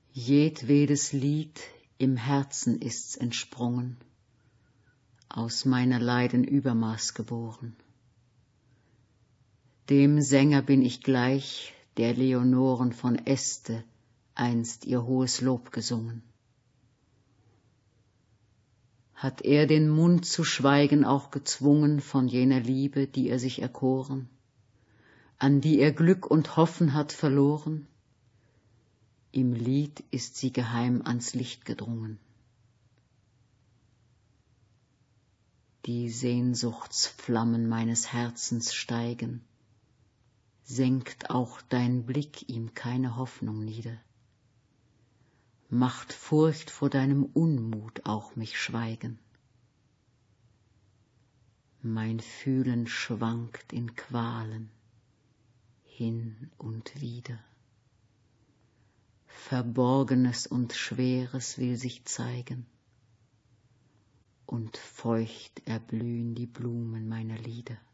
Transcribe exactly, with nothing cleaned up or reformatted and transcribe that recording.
Jedwedes Lied im Herzen ist's entsprungen, aus meiner Leiden Übermaß geboren. Dem Sänger bin ich gleich, der Leonoren von Este einst ihr hohes Lob gesungen. Hat er den Mund zu schweigen auch gezwungen von jener Liebe, die er sich erkoren, an die er Glück und Hoffen hat verloren? Im Lied ist sie geheim ans Licht gedrungen. Die Sehnsuchtsflammen meines Herzens steigen, senkt auch dein Blick ihm keine Hoffnung nieder, macht Furcht vor deinem Unmut auch mich schweigen. Mein Fühlen schwankt in Qualen hin und wieder, Verborgenes und Schweres will sich zeigen, und feucht erblühen die Blumen meiner Lieder.